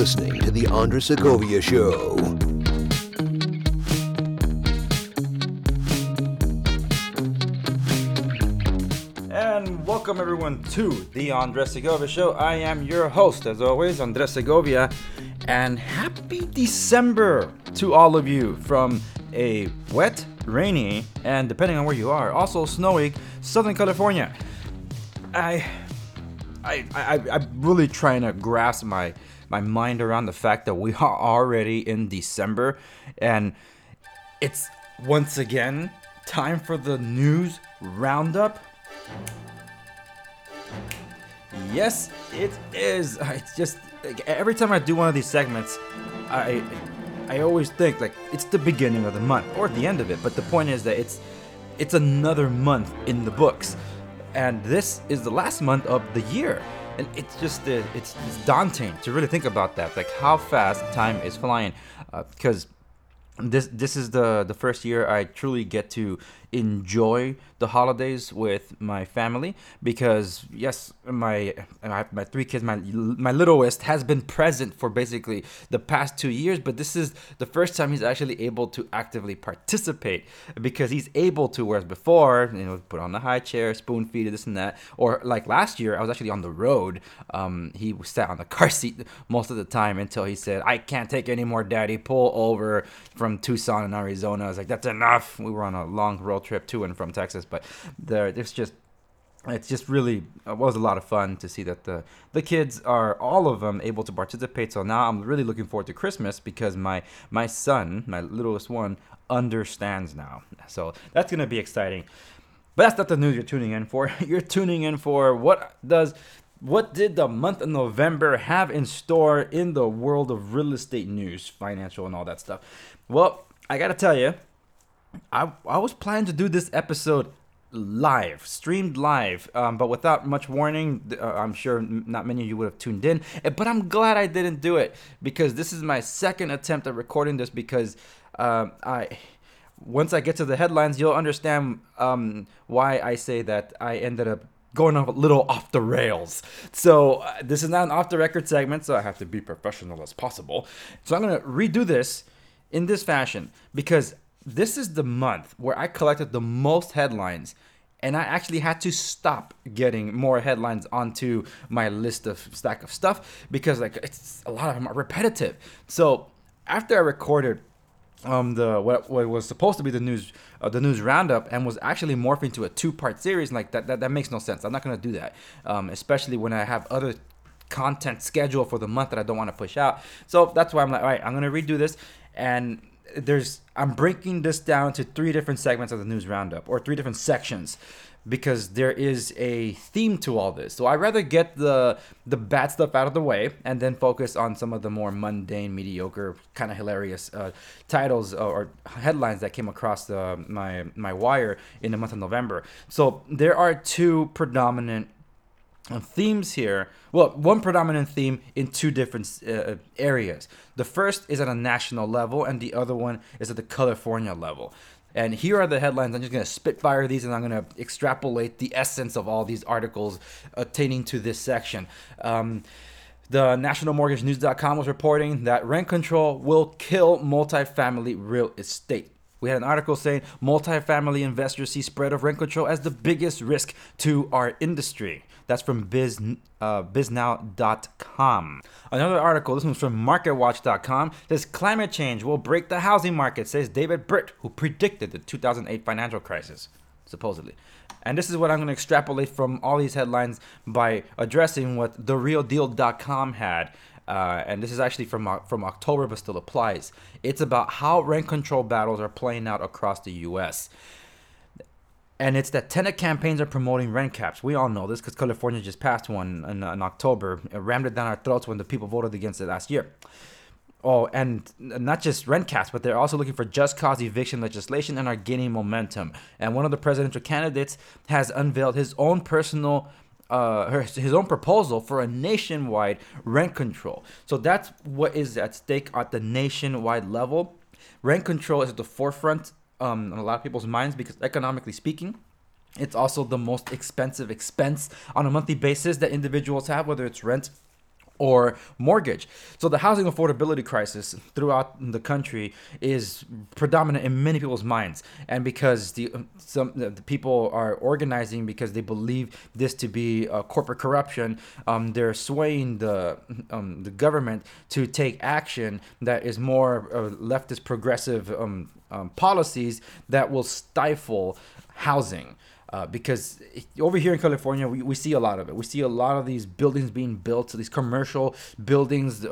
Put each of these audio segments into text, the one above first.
listening to The Andres Segovia Show. And welcome everyone to The Andres Segovia Show. I am your host, as always, Andres Segovia. And happy December to all of you from a wet, rainy, and depending on where you are, also snowy Southern California. I'm really trying to grasp my mind around the fact that we are already in December, and it's once again time for the news roundup. Yes, it is. It's just like, every time I do one of these segments, I always think like it's the beginning of the month or the end of it. But the point is that it's another month in the books, and this is the last month of the year. And it's just it's daunting to really think about that, like how fast time is flying, because this is the first year I truly get to enjoy the holidays with my family, because yes, I have my three kids. My littlest has been present for basically the past 2 years, but this is the first time he's actually able to actively participate, because he's able to, whereas before, put on the high chair, spoon feed, this and that. Or like last year, I was actually on the road. He sat on the car seat most of the time until he said, "I can't take any more, Daddy. Pull over," from Tucson in Arizona. I was like, "That's enough." We were on a long road trip to and from Texas, but it's just really was a lot of fun to see that the kids are, all of them, able to participate. So now I'm really looking forward to Christmas, because my son, my littlest one, understands now. So that's going to be exciting. But that's not the news you're tuning in for. You're tuning in for what did the month of November have in store in the world of real estate news, financial, and all that stuff. Well, I got to tell you, I was planning to do this episode streamed live, but without much warning. I'm sure not many of you would have tuned in, but I'm glad I didn't do it, because this is my second attempt at recording this, because once I get to the headlines, you'll understand why I say that I ended up going a little off the rails. So this is not an off-the-record segment, so I have to be professional as possible. So I'm going to redo this in this fashion, because this is the month where I collected the most headlines, and I actually had to stop getting more headlines onto my stack of stuff, because it's a lot of them are repetitive. So after I recorded what was supposed to be the news roundup, and was actually morphing into a 2-part series, like that makes no sense. I'm not going to do that, especially when I have other content scheduled for the month that I don't want to push out. So that's why I'm like, all right, I'm going to redo this, and I'm breaking this down to 3 different segments of the news roundup, or 3 different sections, because there is a theme to all this. So I'd rather get the bad stuff out of the way, and then focus on some of the more mundane, mediocre, kind of hilarious titles or headlines that came across my wire in the month of November. So there are 2 predominant themes here. Well, one predominant theme in 2 different areas. The first is at a national level, and the other one is at the California level. And here are the headlines. I'm just going to spitfire these, and I'm going to extrapolate the essence of all these articles attaining to this section. The NationalMortgageNews.com was reporting that rent control will kill multifamily real estate. We had an article saying multifamily investors see spread of rent control as the biggest risk to our industry. That's from biznow.com. Another article, this one's from marketwatch.com, says climate change will break the housing market, says David Britt, who predicted the 2008 financial crisis, supposedly. And this is what I'm going to extrapolate from all these headlines by addressing what therealdeal.com had. And this is actually from October, but still applies. It's about how rent control battles are playing out across the U.S. And it's that tenant campaigns are promoting rent caps. We all know this because California just passed one in October. It rammed it down our throats when the people voted against it last year. Oh, and not just rent caps, but they're also looking for just cause eviction legislation and are gaining momentum. And one of the presidential candidates has unveiled his own proposal for a nationwide rent control. So that's what is at stake at the nationwide level. Rent control is at the forefront on a lot of people's minds, because economically speaking, it's also the most expensive expense on a monthly basis that individuals have, whether it's rent or mortgage. So the housing affordability crisis throughout the country is predominant in many people's minds, and because the people are organizing because they believe this to be corporate corruption, they're swaying the government to take action that is more leftist progressive policies that will stifle housing. Because over here in California, we see a lot of it. We see a lot of these buildings being built, these commercial buildings,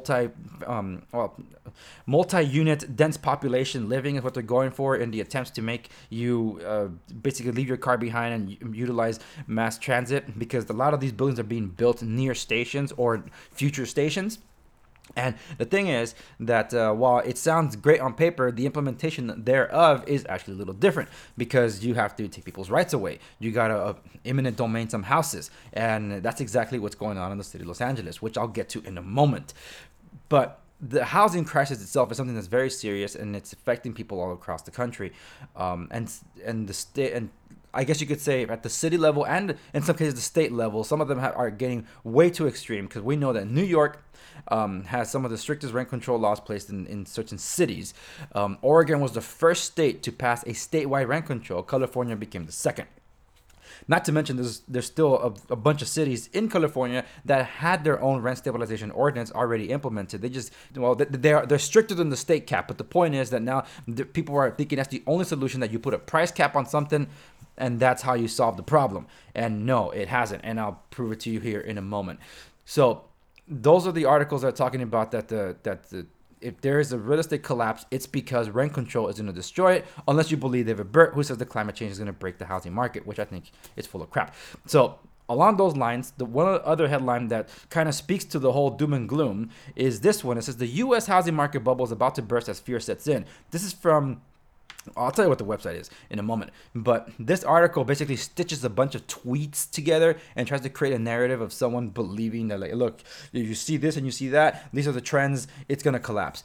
multi-unit, dense population living is what they're going for in the attempts to make you basically leave your car behind and utilize mass transit, because a lot of these buildings are being built near stations or future stations. And the thing is that while it sounds great on paper, the implementation thereof is actually a little different, because you have to take people's rights away. You got to eminent domain some houses. And that's exactly what's going on in the city of Los Angeles, which I'll get to in a moment. But the housing crisis itself is something that's very serious, and it's affecting people all across the country. And the state, and I guess you could say at the city level and in some cases the state level, some of them are getting way too extreme, because we know that New York has some of the strictest rent control laws placed in certain cities. Oregon was the first state to pass a statewide rent control. California became the second. Not to mention, there's still a bunch of cities in California that had their own rent stabilization ordinance already implemented. They're stricter than the state cap, but the point is that now people are thinking that's the only solution, that you put a price cap on something, and that's how you solve the problem. And no, it hasn't, and I'll prove it to you here in a moment. So those are the articles that are talking about that if there is a real estate collapse, it's because rent control is going to destroy it, unless you believe David Burt, who says the climate change is going to break the housing market, which I think is full of crap. So along those lines, the one other headline that kind of speaks to the whole doom and gloom is this one. It says the U.S. housing market bubble is about to burst as fear sets in. This is from, I'll tell you what the website is in a moment, but this article basically stitches a bunch of tweets together and tries to create a narrative of someone believing that, like, look, you see this and you see that, these are the trends, it's going to collapse.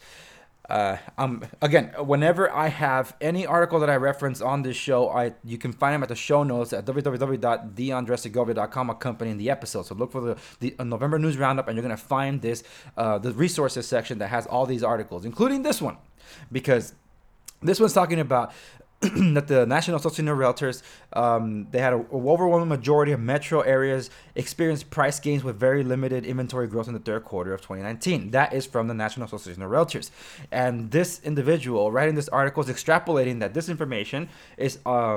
Again, whenever I have any article that I reference on this show, you can find them at the show notes at www.theandressegovia.com, accompanying the episode. So look for the November News Roundup, and you're going to find this, the resources section that has all these articles, including this one, because this one's talking about that the National Association of Realtors, they had an overwhelming majority of metro areas experienced price gains with very limited inventory growth in the third quarter of 2019. That is from the National Association of Realtors. And this individual writing this article is extrapolating that this information is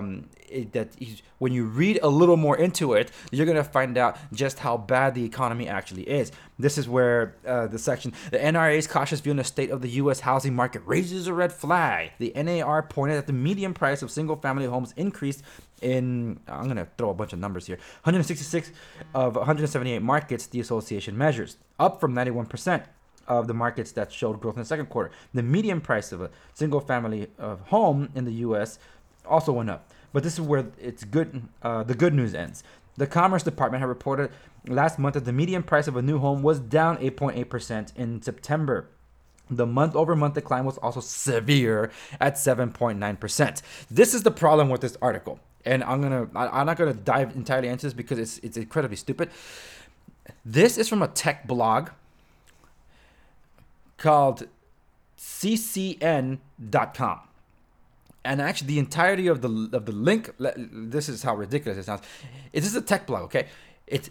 when you read a little more into it, you're going to find out just how bad the economy actually is. This is where the section, the NRA's cautious view on the state of the U.S. housing market raises a red flag. The NAR pointed that the median price of single-family homes increased in, I'm going to throw a bunch of numbers here, 166 of 178 markets the association measures, up from 91% of the markets that showed growth in the second quarter. The median price of a single-family home in the U.S. also went up. But this is where it's good. The good news ends. The Commerce Department had reported last month that the median price of a new home was down 8.8% in September. The month-over-month decline was also severe at 7.9%. This is the problem with this article, and I'm not gonna dive entirely into this because it's incredibly stupid. This is from a tech blog called ccn.com. And actually, the entirety of the link, this is how ridiculous it sounds. This is a tech blog, okay? It's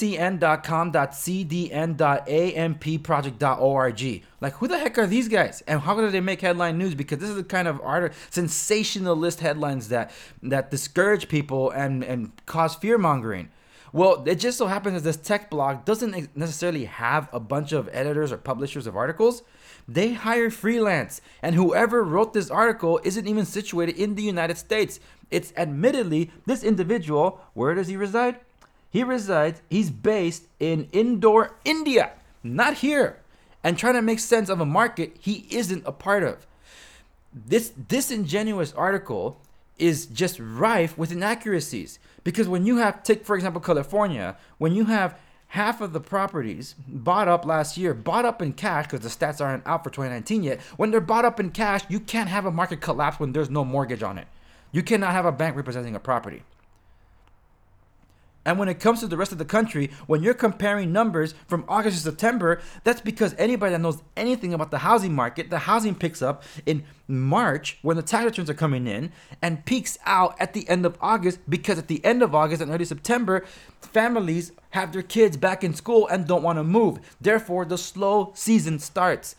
ccn.com.cdn.ampproject.org. Like, who the heck are these guys? And how do they make headline news? Because this is the kind of sensationalist headlines that discourage people and cause fear-mongering. Well, it just so happens that this tech blog doesn't necessarily have a bunch of editors or publishers of articles. They hire freelance, and whoever wrote this article isn't even situated in the United States. It's admittedly this individual. Where does he reside? He's based in Indore, India, not here, and trying to make sense of a market he isn't a part of. This disingenuous article is just rife with inaccuracies, because when you have, take for example California, when you have half of the properties bought up last year, bought up in cash, because the stats aren't out for 2019 yet. When they're bought up in cash, you can't have a market collapse when there's no mortgage on it. You cannot have a bank representing a property. And when it comes to the rest of the country, when you're comparing numbers from August to September, that's because anybody that knows anything about the housing market, the housing picks up in March when the tax returns are coming in and peaks out at the end of August, because at the end of August and early September, families have their kids back in school and don't want to move. Therefore, the slow season starts.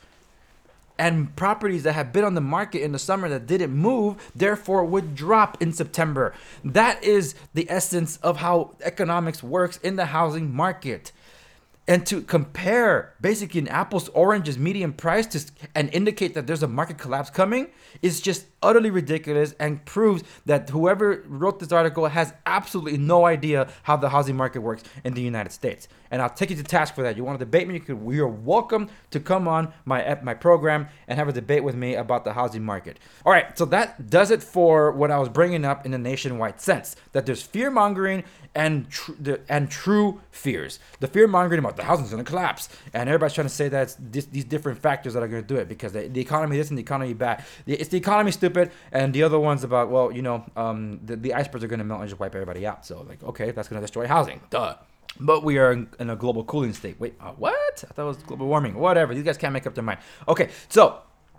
And properties that have been on the market in the summer that didn't move, therefore would drop in September. That is the essence of how economics works in the housing market. And to compare basically an apples to oranges median price and indicate that there's a market collapse coming is just utterly ridiculous and proves that whoever wrote this article has absolutely no idea how the housing market works in the United States. And I'll take you to task for that. You want to debate me? You're welcome to come on my program and have a debate with me about the housing market. All right, so that does it for what I was bringing up in a nationwide sense. That there's fear mongering and true fears. The fear mongering about the housing's going to collapse, and everybody's trying to say that it's these different factors that are going to do it, because the economy this and the economy that. It's the economy stupid, and the other one's about, well, the icebergs are going to melt and just wipe everybody out. So like, okay, that's going to destroy housing. Duh. But we are in a global cooling state. Wait, what? I thought it was global warming. Whatever. These guys can't make up their mind. Okay, so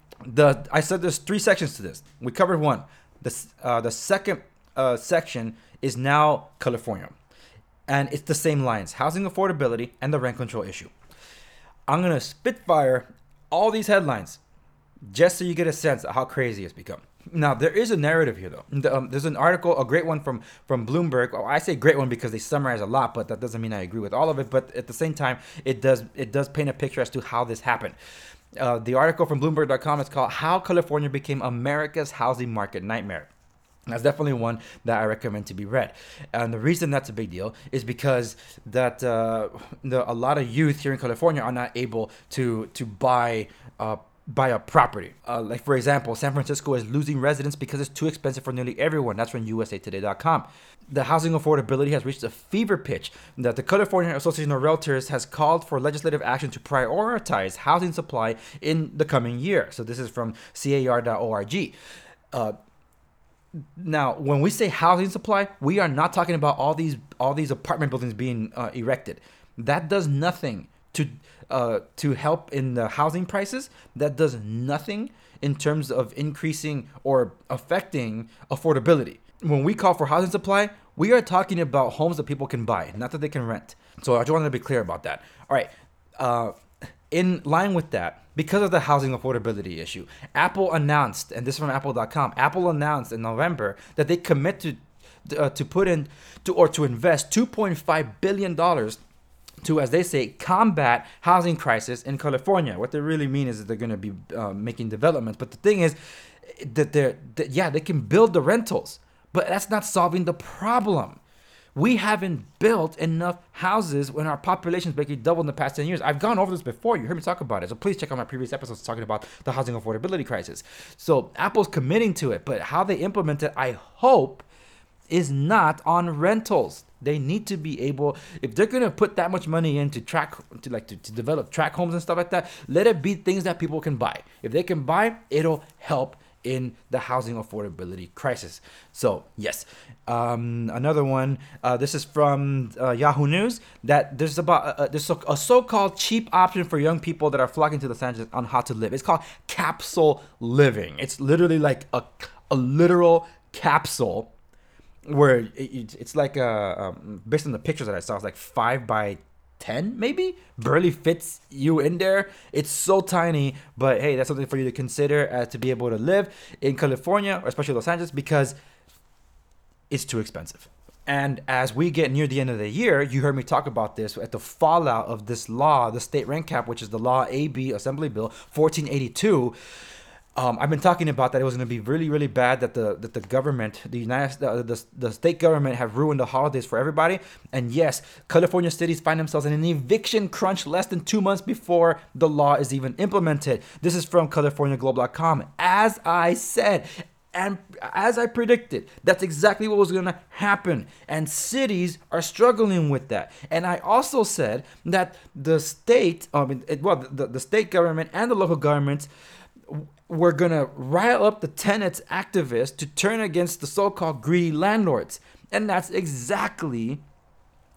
I said there's 3 sections to this. We covered one. The second section is now California. And it's the same lines: housing affordability and the rent control issue. I'm going to spitfire all these headlines just so you get a sense of how crazy it's become. Now, there is a narrative here, though. There's an article, a great one from Bloomberg. I say great one because they summarize a lot, but that doesn't mean I agree with all of it. But at the same time, it does paint a picture as to how this happened. The article from Bloomberg.com is called "How California Became America's Housing Market Nightmare." That's definitely one that I recommend to be read. And the reason that's a big deal is because that a lot of youth here in California are not able to buy a property. Like, for example, San Francisco is losing residents because it's too expensive for nearly everyone. That's from usatoday.com. The housing affordability has reached a fever pitch that the California Association of Realtors has called for legislative action to prioritize housing supply in the coming year. So this is from car.org. Now, when we say housing supply, we are not talking about all these apartment buildings being erected. That does nothing to help in the housing prices. That does nothing in terms of increasing or affecting affordability. When we call for housing supply, we are talking about homes that people can buy, not that they can rent. So I just wanted to be clear about that. All right. In line with that, because of the housing affordability issue, Apple announced, and this is from Apple.com, Apple announced in November that they commit to invest $2.5 billion to, as they say, combat housing crisis in California. What they really mean is that they're going to be making developments. But the thing is that they can build the rentals, but that's not solving the problem. We haven't built enough houses when our population's basically doubled in the past 10 years. I've gone over this before. You heard me talk about it. So please check out my previous episodes talking about the housing affordability crisis. So Apple's committing to it, but how they implement it, I hope, is not on rentals. They need to be able, if they're going to put that much money in to develop tract homes and stuff like that, let it be things that people can buy. If they can buy, it'll help in the housing affordability crisis. So yes, another one. This is from Yahoo News, that there's a so-called cheap option for young people that are flocking to Los Angeles on how to live. It's called capsule living. It's literally like a literal capsule, where it's like based on the pictures that I saw, it's like 5 by 10 maybe, barely fits you in there. It's so tiny, but hey, that's something for you to consider to be able to live in California, or especially Los Angeles, because it's too expensive. And as we get near the end of the year, you heard me talk about this at the fallout of this law, the state rent cap, which is the law AB Assembly Bill 1482. I've been talking about that it was going to be really, really bad, that the government, the state government, have ruined the holidays for everybody. And yes, California cities find themselves in an eviction crunch less than 2 months before the law is even implemented. This is from CaliforniaGlobe.com. As I said, and as I predicted, that's exactly what was going to happen. And cities are struggling with that. And I also said that the state, the state government and the local governments were going to rile up the tenants activists to turn against the so-called greedy landlords. And that's exactly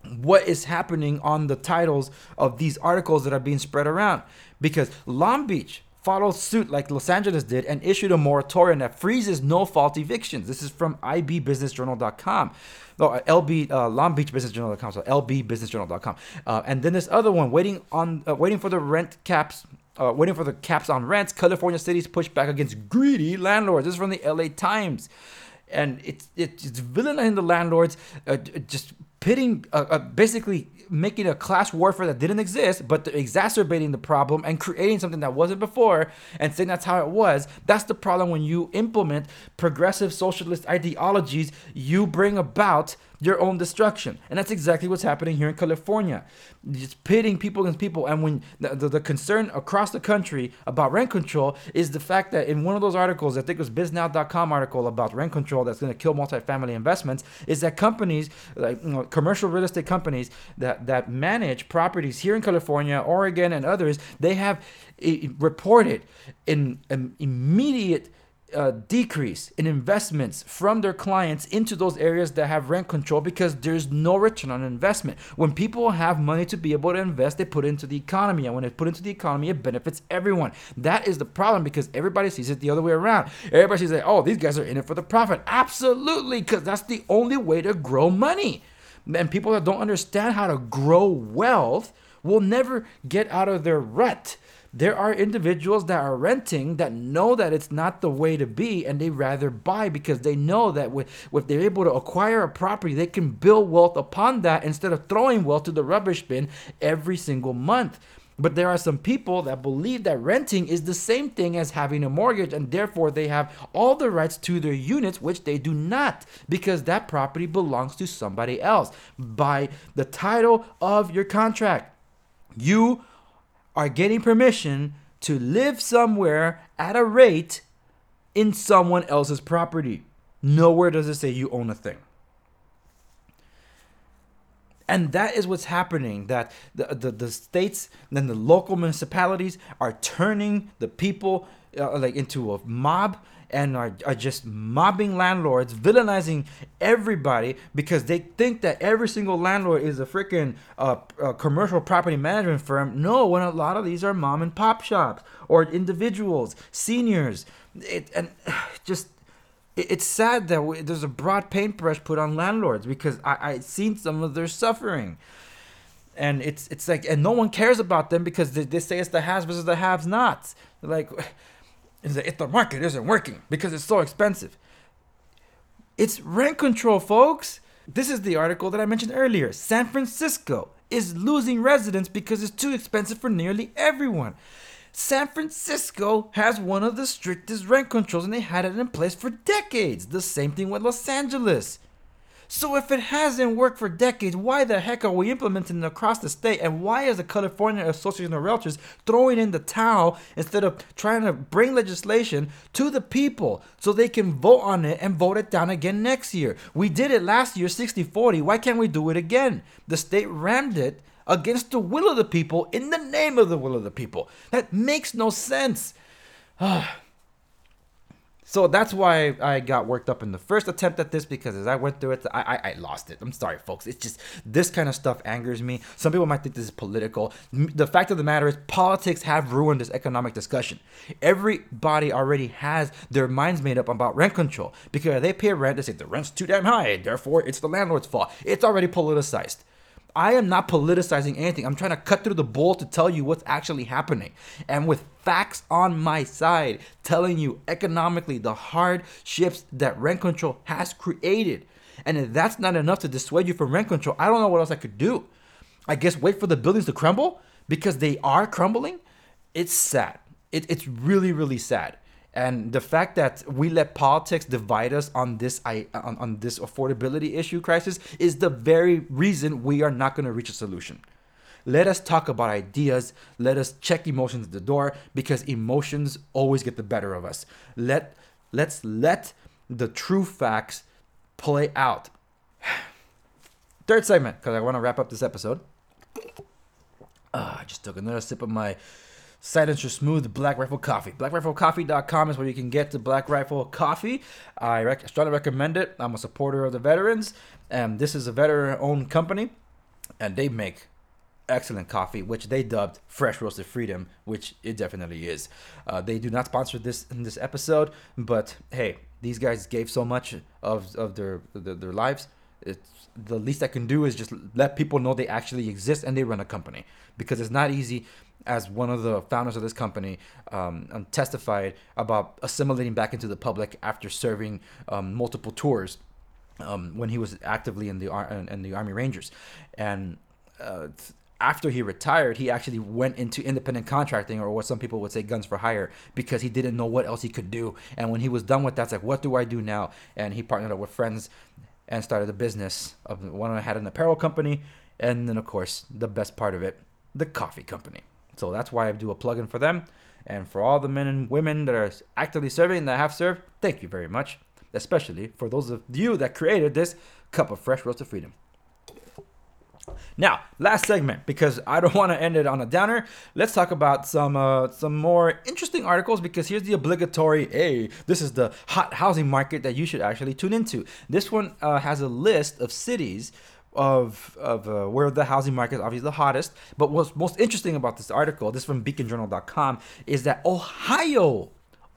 what is happening on the titles of these articles that are being spread around. Because Long Beach followed suit like Los Angeles did and issued a moratorium that freezes no-fault evictions. This is from ibbusinessjournal.com. No, LB Long Beach Business Journal.com. So lbbusinessjournal.com. And then this other one, waiting for the rent caps. Waiting for the caps on rents, California cities push back against greedy landlords. This is from the LA Times. And it's villainizing the landlords, just pitting, basically making a class warfare that didn't exist, but exacerbating the problem and creating something that wasn't before and saying that's how it was. That's the problem when you implement progressive socialist ideologies. You bring about your own destruction. And that's exactly what's happening here in California. Just pitting people against people. And when the concern across the country about rent control is the fact that in one of those articles, I think it was biznow.com article about rent control that's going to kill multifamily investments, is that companies, like commercial real estate companies that manage properties here in California, Oregon, and others, they have reported an immediate decrease in investments from their clients into those areas that have rent control because there's no return on investment. When people have money to be able to invest, they put it into the economy. And when it put into the economy, it benefits everyone. That is the problem because everybody sees it the other way around. Everybody sees that, oh, these guys are in it for the profit. Absolutely, because that's the only way to grow money. And people that don't understand how to grow wealth will never get out of their rut. There are individuals that are renting that know that it's not the way to be, and they rather buy because they know that if they're able to acquire a property, they can build wealth upon that instead of throwing wealth to the rubbish bin every single month. But there are some people that believe that renting is the same thing as having a mortgage, and therefore they have all the rights to their units, which they do not, because that property belongs to somebody else by the title of your contract. You are getting permission to live somewhere at a rate in someone else's property. Nowhere does it say you own a thing. And that is what's happening, that the states and the local municipalities are turning the people into a mob and are just mobbing landlords, villainizing everybody because they think that every single landlord is a freaking commercial property management firm. No, when a lot of these are mom and pop shops or individuals, seniors. It's sad that there's a broad paintbrush put on landlords because I've seen some of their suffering. And it's like, and no one cares about them because they say it's the haves versus the haves nots. Like, if the market isn't working because it's so expensive. It's rent control, folks. This is the article that I mentioned earlier. San Francisco is losing residents because it's too expensive for nearly everyone. San Francisco has one of the strictest rent controls and they had it in place for decades. The same thing with Los Angeles. So if it hasn't worked for decades, why the heck are we implementing it across the state? And why is the California Association of Realtors throwing in the towel instead of trying to bring legislation to the people so they can vote on it and vote it down again next year? We did it last year, 60-40. Why can't we do it again? The state rammed it against the will of the people in the name of the will of the people. That makes no sense. So that's why I got worked up in the first attempt at this, because as I went through it, I lost it. I'm sorry, folks. It's just this kind of stuff angers me. Some people might think this is political. The fact of the matter is politics have ruined this economic discussion. Everybody already has their minds made up about rent control, because they pay rent, they say the rent's too damn high, therefore it's the landlord's fault. It's already politicized. I am not politicizing anything. I'm trying to cut through the bull to tell you what's actually happening. And with facts on my side, telling you economically the hardships that rent control has created. And if that's not enough to dissuade you from rent control, I don't know what else I could do. I guess wait for the buildings to crumble, because they are crumbling. It's sad. It's really, really sad. And the fact that we let politics divide us on this on this affordability issue crisis is the very reason we are not going to reach a solution. Let us talk about ideas. Let us check emotions at the door, because emotions always get the better of us. Let's let the true facts play out. Third segment, because I want to wrap up this episode. I just took another sip of my Silencer Smooth Black Rifle Coffee. BlackRifleCoffee.com is where you can get the Black Rifle Coffee. I strongly recommend it. I'm a supporter of the veterans, and this is a veteran-owned company. and they make excellent coffee, which they dubbed Fresh Roasted Freedom, which it definitely is. They do not sponsor this in this episode, but hey, these guys gave so much of their lives. It's the least I can do is just let people know they actually exist and they run a company, because it's not easy. As one of the founders of this company testified about assimilating back into the public after serving multiple tours when he was actively in the Army Rangers, and after he retired, he actually went into independent contracting, or what some people would say guns for hire, because he didn't know what else he could do. And when he was done with that, it's like, what do I do now? And he partnered up with friends and started a business. One had an apparel company, and then, of course, the best part of it, the coffee company. So that's why I do a plug-in for them. And for all the men and women that are actively serving and that have served, thank you very much. Especially for those of you that created this cup of fresh roasted freedom. Now, last segment, because I don't want to end it on a downer. Let's talk about some more interesting articles, because here's the obligatory, hey, this is the hot housing market that you should actually tune into. This one has a list of cities of where the housing market is obviously the hottest. But what's most interesting about this article, this is from beaconjournal.com, is that Ohio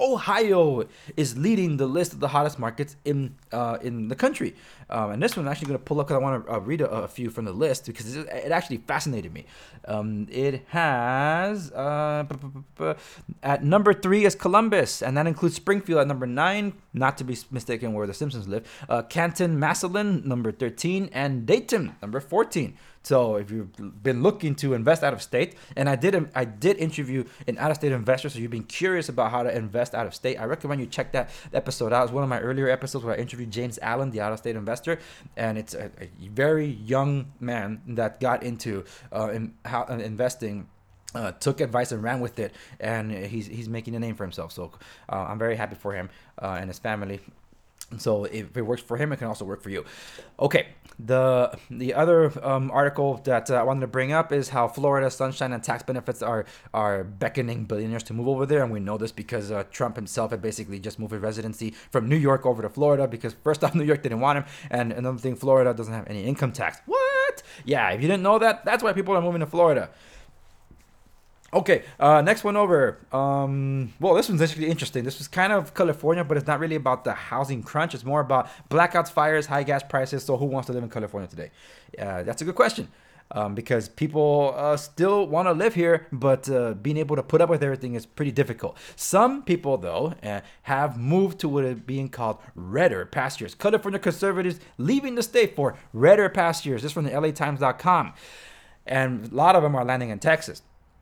is leading the list of the hottest markets in the country. And this one I'm actually going to pull up because I want to read a few from the list, because it actually fascinated me. It has at number 3 is Columbus, and that includes Springfield at number 9, not to be mistaken where the Simpsons live. Canton, Massillon, number 13, and Dayton, number 14. So if you've been looking to invest out of state, and I did interview an out-of-state investor, so you've been curious about how to invest out of state, I recommend you check that episode out. It's one of my earlier episodes where I interviewed James Allen, the out-of-state investor, and it's a very young man that got into investing. Took advice and ran with it, and he's making a name for himself. So I'm very happy for him and his family. So if it works for him, it can also work for you. Okay, the other article that I wanted to bring up is how Florida sunshine and tax benefits are beckoning billionaires to move over there, and we know this because Trump himself had basically just moved his residency from New York over to Florida, because first off, New York didn't want him, and another thing, Florida doesn't have any income tax. What? Yeah, if you didn't know that, that's why people are moving to Florida. Okay, next one over. Well, this one's actually interesting. This was kind of California, but it's not really about the housing crunch. It's more about blackouts, fires, high gas prices. So who wants to live in California today? That's a good question. Because people still want to live here, but being able to put up with everything is pretty difficult. Some people, though, have moved to what is being called redder pastures. California conservatives leaving the state for redder pastures. This is from the LATimes.com. And a lot of them are landing in Texas.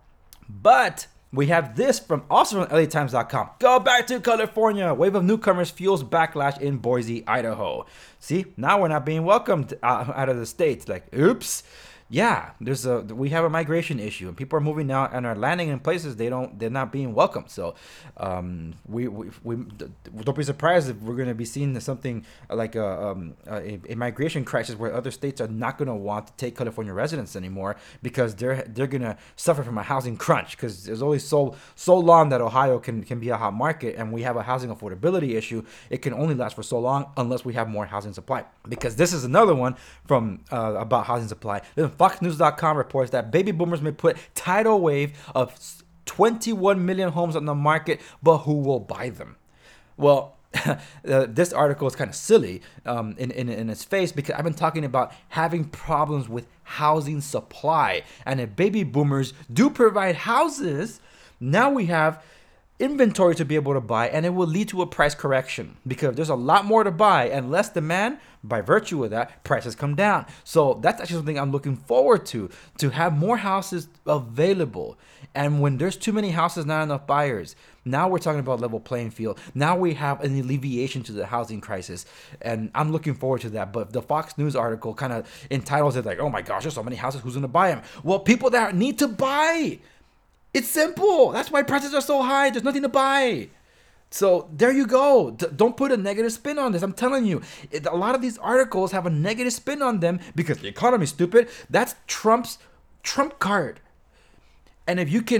But we have this also from LATimes.com. Go back to California. Wave of newcomers fuels backlash in Boise, Idaho. See, now we're not being welcomed out of the state. Like, oops. Yeah, we have a migration issue, and people are moving now and are landing in places they're not being welcomed. So, we don't be surprised if we're going to be seeing something like a migration crisis where other states are not going to want to take California residents anymore, because they're going to suffer from a housing crunch, because there's only so long that Ohio can be a hot market, and we have a housing affordability issue. It can only last for so long unless we have more housing supply. Because this is another one from about housing supply. FoxNews.com reports that baby boomers may put tidal wave of 21 million homes on the market, but who will buy them? Well, this article is kind of silly in its face, because I've been talking about having problems with housing supply. And if baby boomers do provide houses, now we have inventory to be able to buy, and it will lead to a price correction, because there's a lot more to buy and less demand. By virtue of that, prices come down. So that's actually something I'm looking forward to have more houses available. And when there's too many houses, not enough buyers, now we're talking about level playing field. Now we have an alleviation to the housing crisis, and I'm looking forward to that. But the Fox News article kind of entitles it like, oh my gosh, there's so many houses, who's going to buy them? Well, people that need to buy. It's simple. That's why prices are so high. There's nothing to buy. So there you go. Don't put a negative spin on this. I'm telling you, a lot of these articles have a negative spin on them because the economy's stupid. That's Trump's Trump card. And if you can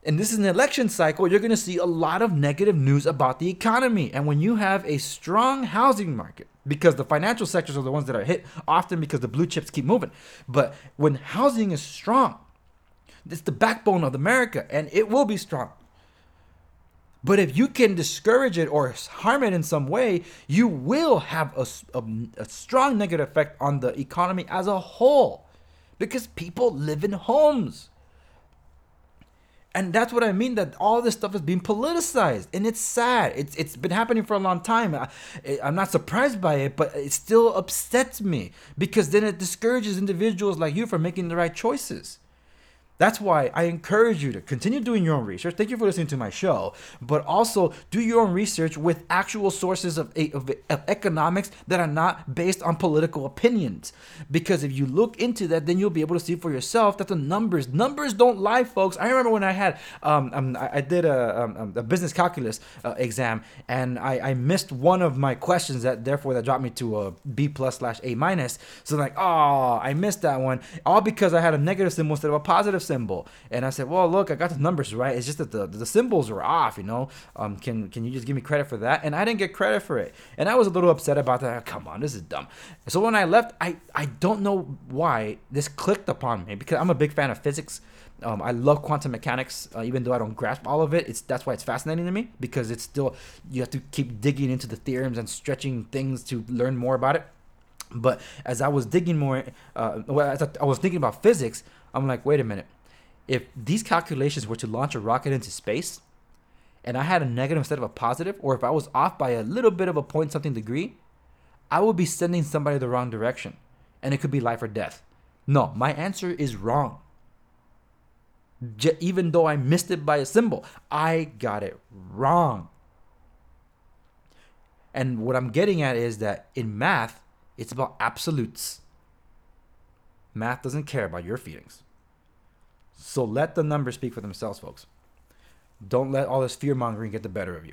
And this is an election cycle. You're going to see a lot of negative news about the economy. And when you have a strong housing market, because the financial sectors are the ones that are hit often because the blue chips keep moving. But when housing is strong, it's the backbone of America, and it will be strong. But if you can discourage it or harm it in some way, you will have a strong negative effect on the economy as a whole, because people live in homes. And that's what I mean, that all this stuff is being politicized, and it's sad. It's been happening for a long time. I'm not surprised by it, but it still upsets me, because then it discourages individuals like you from making the right choices. That's why I encourage you to continue doing your own research. Thank you for listening to my show, but also do your own research with actual sources of economics that are not based on political opinions. Because if you look into that, then you'll be able to see for yourself that the numbers don't lie, folks. I remember when I had I did a business calculus exam, and I missed one of my questions, that dropped me to a B+/A-. So like, oh, I missed that one, all because I had a negative symbol instead of a positive symbol. And I said, well, look, I got the numbers right. It's just that the symbols are off, Can you just give me credit for that? And I didn't get credit for it. And I was a little upset about that. Come on, this is dumb. So when I left, I don't know why this clicked upon me, because I'm a big fan of physics. I love quantum mechanics, even though I don't grasp all of it. That's why it's fascinating to me, because it's still, you have to keep digging into the theorems and stretching things to learn more about it. But as I was digging more, as I was thinking about physics, I'm like, wait a minute. If these calculations were to launch a rocket into space, and I had a negative instead of a positive, or if I was off by a little bit of a point something degree, I would be sending somebody the wrong direction, and it could be life or death. No, my answer is wrong. Even though I missed it by a symbol, I got it wrong. And what I'm getting at is that in math, it's about absolutes. Math doesn't care about your feelings. So let the numbers speak for themselves, folks. Don't let all this fear-mongering get the better of you.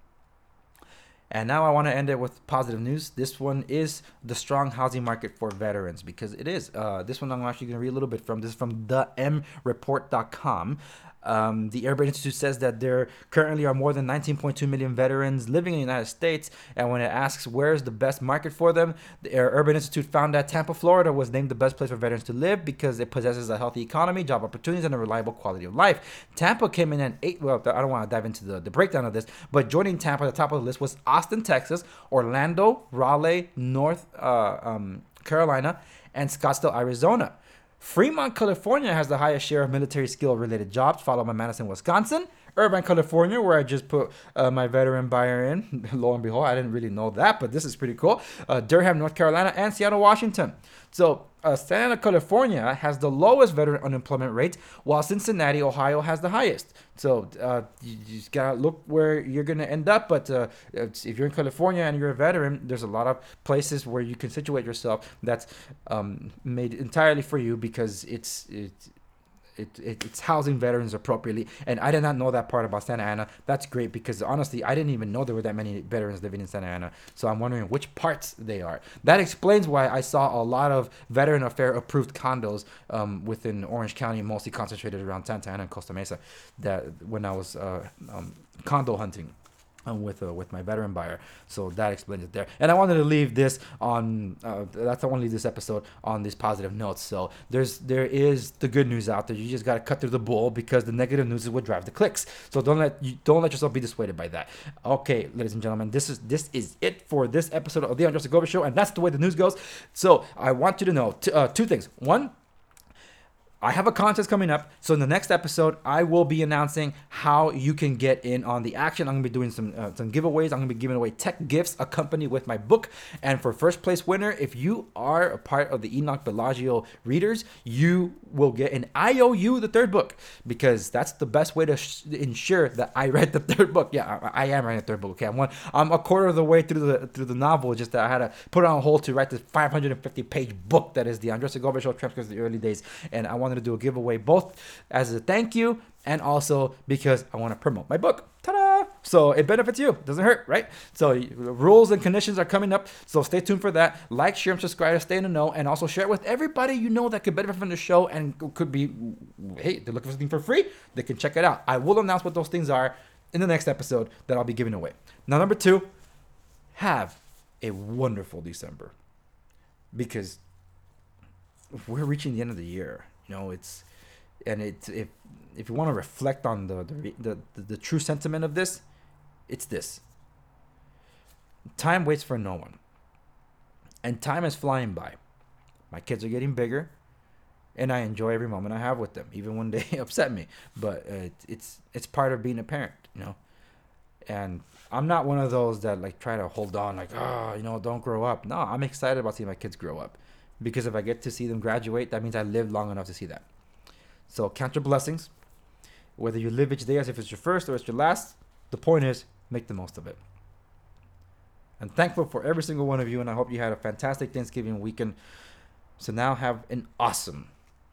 And now I want to end it with positive news. This one is the strong housing market for veterans, because it is. This one I'm actually going to read a little bit from. This is from themreport.com. The Urban Institute says that there currently are more than 19.2 million veterans living in the United States. And when it asks where's the best market for them, the Urban Institute found that Tampa, Florida was named the best place for veterans to live because it possesses a healthy economy, job opportunities, and a reliable quality of life. Tampa came in at 8. Well, I don't want to dive into the breakdown of this, but joining Tampa at the top of the list was Austin, Texas, Orlando, Raleigh, North Carolina, and Scottsdale, Arizona. Fremont, California has the highest share of military skill-related jobs, followed by Madison, Wisconsin. Irvine, California, where I just put my veteran buyer in. Lo and behold, I didn't really know that, but this is pretty cool. Durham, North Carolina, and Seattle, Washington. So Santa Ana, California has the lowest veteran unemployment rate, while Cincinnati, Ohio has the highest. So you just gotta look where you're gonna end up. But if you're in California and you're a veteran, there's a lot of places where you can situate yourself that's made entirely for you, because it's housing veterans appropriately. And I did not know that part about Santa Ana. That's great, because honestly, I didn't even know there were that many veterans living in Santa Ana. So I'm wondering which parts they are. That explains why I saw a lot of Veteran Affair approved condos within Orange County, mostly concentrated around Santa Ana and Costa Mesa, that when I was condo hunting with my veteran buyer. So that explains it there. And I wanted to leave this on that's I want to leave this episode on these positive notes. So there is the good news out there. You just got to cut through the bull, because the negative news is what drives the clicks. So don't let yourself be dissuaded by that. Okay, ladies and gentlemen, this is it for this episode of the Andres Segovia Show, and that's the way the news goes. So I want you to know two things. One, I have a contest coming up. So in the next episode, I will be announcing how you can get in on the action. I'm going to be doing some giveaways. I'm going to be giving away tech gifts accompanied with my book. And for first place winner, if you are a part of the Enoch Bellagio readers, you will get an IOU, the third book, because that's the best way to ensure that I read the third book. Yeah, I am writing the third book. Okay, I'm a quarter of the way through the novel. Just that I had to put it on hold to write this 550-page book that is the Andres Segovia Show, Transcripts of the Early Days. And I wanted to do a giveaway both as a thank you and also because I want to promote my book. Ta-da! So it benefits you. It doesn't hurt, right? So rules and conditions are coming up. So stay tuned for that. Like, share, and subscribe to stay in the know. And also share it with everybody you know that could benefit from the show and could be, hey, they're looking for something for free. They can check it out. I will announce what those things are in the next episode that I'll be giving away. Now, number 2, have a wonderful December. Because we're reaching the end of the year. You know, if you want to reflect on the true sentiment of this, it's this. Time waits for no one. And time is flying by. My kids are getting bigger, and I enjoy every moment I have with them, even when they upset me. But it's part of being a parent, you know. And I'm not one of those that like try to hold on, like, oh, you know, don't grow up. No, I'm excited about seeing my kids grow up, because if I get to see them graduate, that means I lived long enough to see that. So count your blessings. Whether you live each day as if it's your first or it's your last, the point is, make the most of it. I'm thankful for every single one of you, and I hope you had a fantastic Thanksgiving weekend. So now have an awesome,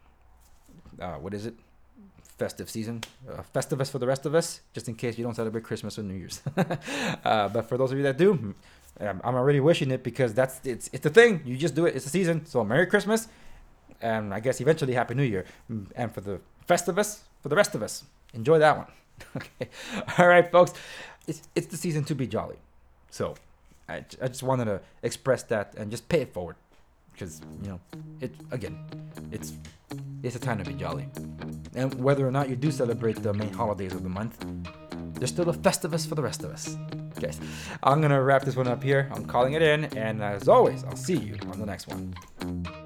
festive season. Festivus for the rest of us, just in case you don't celebrate Christmas or New Year's. But for those of you that do, I'm already wishing it, because it's the thing. You just do it. It's the season. So Merry Christmas, and I guess eventually Happy New Year. And for the Festivus, for the rest of us, enjoy that one. Okay. All right, folks. It's the season to be jolly. So I just wanted to express that and just pay it forward, because, you know, it's a time to be jolly. And whether or not you do celebrate the main holidays of the month, there's still a Festivus for the rest of us. Okay, I'm gonna wrap this one up here. I'm calling it in, and as always, I'll see you on the next one.